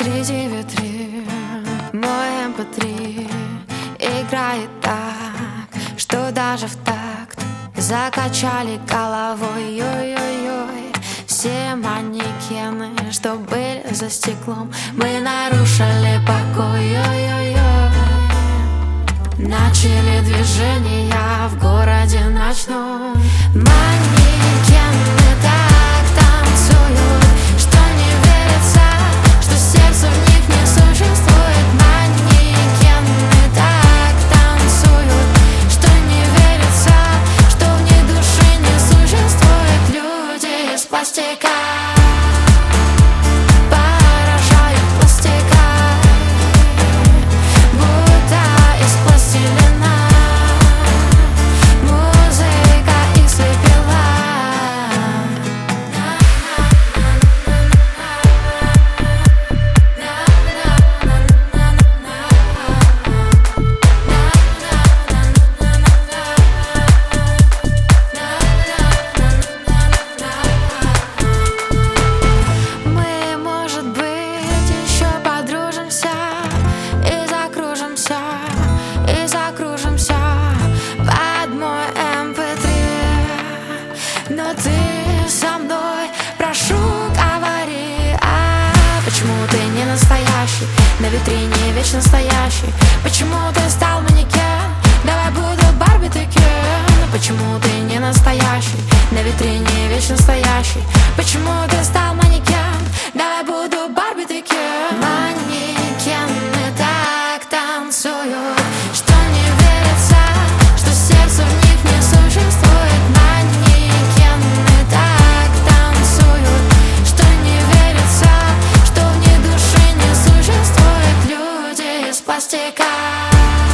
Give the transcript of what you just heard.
Среди витрин мой MP3 играет так, что даже в такт закачали головой. Ой-ой-ой. Все манекены, что были за стеклом, мы нарушили покой. Ой-ой-ой. Начали движения в городе ночном. Манекены так танцуют, что не верится, что сердце в них не существует. Манекены так танцуют, что не верится, что в них души не существует. Люди из пластика поражают пластикой, будто из пластилина. Музыка их слепила. Мы, может быть, еще подружимся и закружимся, под мой MP3. Но ты со мной, прошу, говори, почему ты не настоящий, на витрине вечно стоящий? Почему ты стал манекен? Давай буду Барби ты Кен. Почему ты не настоящий, на витрине вечно стоящий? Почему ты стал манекен? Давай буду Барби ты Кен. Манекены так танцуют, что не верится, что сердце в них не существует. Манекены так танцуют, что не верится, что в них души не существует. Люди из пластика